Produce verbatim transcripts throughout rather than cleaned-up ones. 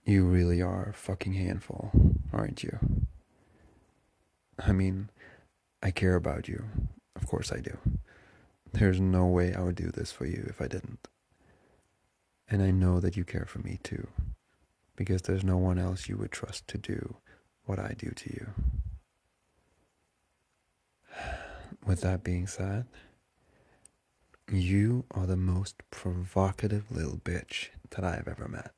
You really are a fucking handful, aren't you? I mean, I care about you. Of course I do. There's no way I would do this for you if I didn't. And I know that you care for me too, because there's no one else you would trust to do what I do to you. With that being said, you are the most provocative little bitch that I have ever met.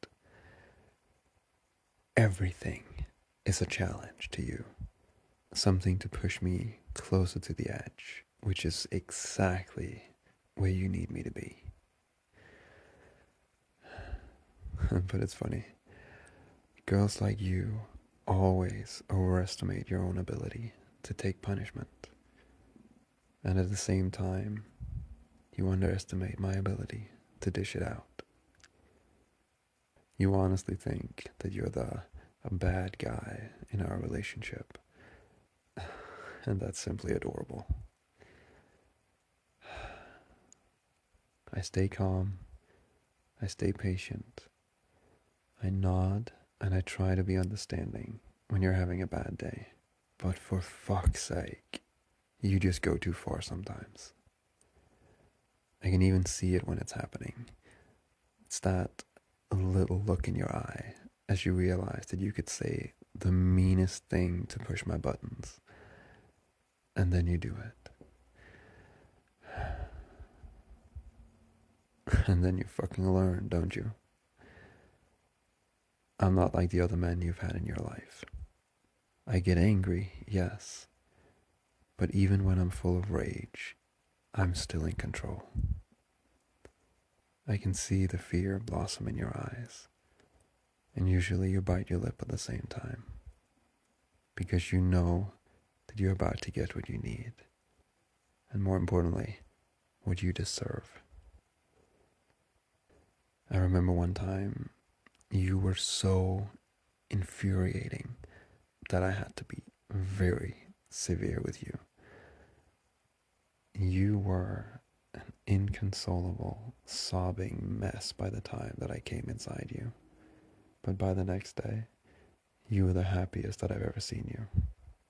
Everything is a challenge to you, something to push me closer to the edge, which is exactly where you need me to be. But it's funny. Girls like you always overestimate your own ability to take punishment. And at the same time, you underestimate my ability to dish it out. You honestly think that you're the a bad guy in our relationship. And that's simply adorable. I stay calm. I stay patient. I nod and I try to be understanding when you're having a bad day. But for fuck's sake, you just go too far sometimes. I can even see it when it's happening. It's that little look in your eye as you realize that you could say the meanest thing to push my buttons, and then you do it. And then you fucking learn, don't you? I'm not like the other men you've had in your life. I get angry, yes, but even when I'm full of rage, I'm still in control. I can see the fear blossom in your eyes, and usually you bite your lip at the same time, because you know that you're about to get what you need, and more importantly, what you deserve. I remember one time you were so infuriating that I had to be very severe with you. You were an inconsolable, sobbing mess by the time that I came inside you. But by the next day, you were the happiest that I've ever seen you.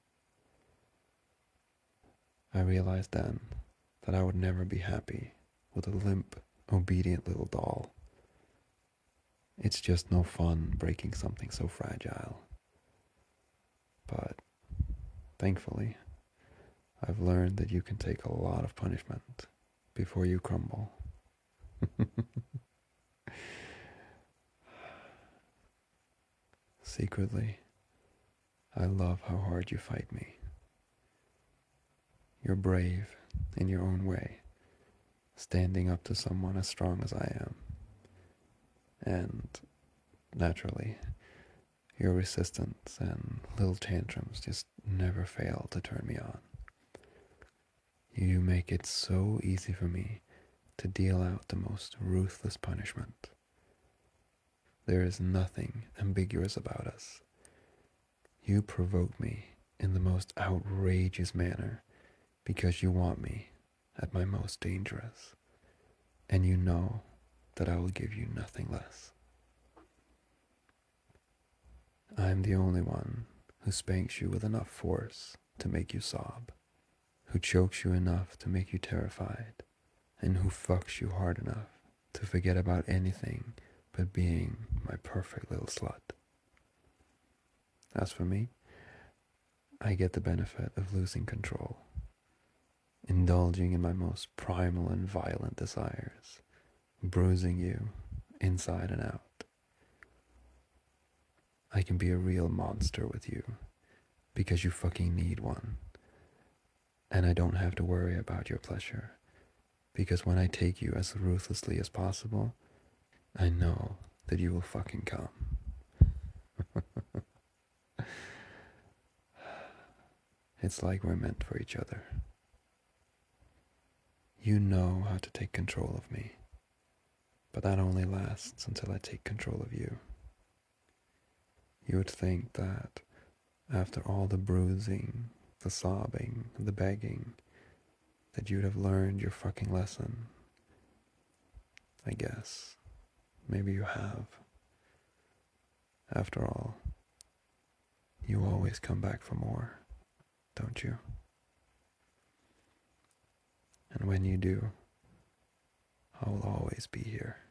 I realized then that I would never be happy with a limp, obedient little doll. It's just no fun breaking something so fragile. But thankfully, I've learned that you can take a lot of punishment before you crumble. Secretly, I love how hard you fight me. You're brave in your own way, standing up to someone as strong as I am. And naturally, your resistance and little tantrums just never fail to turn me on. You make it so easy for me to deal out the most ruthless punishment. There is nothing ambiguous about us. You provoke me in the most outrageous manner because you want me at my most dangerous, and you know that I will give you nothing less. I am the only one who spanks you with enough force to make you sob, who chokes you enough to make you terrified, and who fucks you hard enough to forget about anything but being my perfect little slut. As for me, I get the benefit of losing control, indulging in my most primal and violent desires, bruising you inside and out. I can be a real monster with you because you fucking need one. And I don't have to worry about your pleasure because when I take you as ruthlessly as possible, I know that you will fucking come. It's like we're meant for each other. You know how to take control of me, but that only lasts until I take control of you. You would think that after all the bruising, the sobbing, the begging, that you'd have learned your fucking lesson. I guess. Maybe you have. After all, you always come back for more, don't you? And when you do, I will always be here.